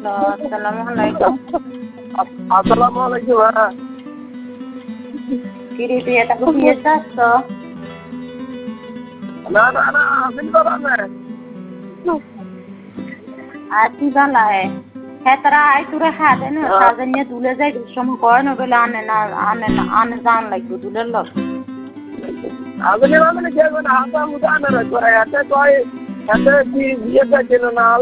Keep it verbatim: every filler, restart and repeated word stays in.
আসসালামু আলাইকুম। আসসালামু আলাইকুম। হ্যাঁ কিরে তুই এটা বিয়ে চাস তো? না না না আমি বাবা না আর কি বালায় হ্যাঁ তারা আই তোরা খাদে না সাজানিয়ে তুলে যায় সময় কয় না বলে আনে না আনে না আনে জান লাগবে দুলের লোক আমি মানে কেমন হাতা মুদা না করে এত কয় এত কি বিয়ে করছিল না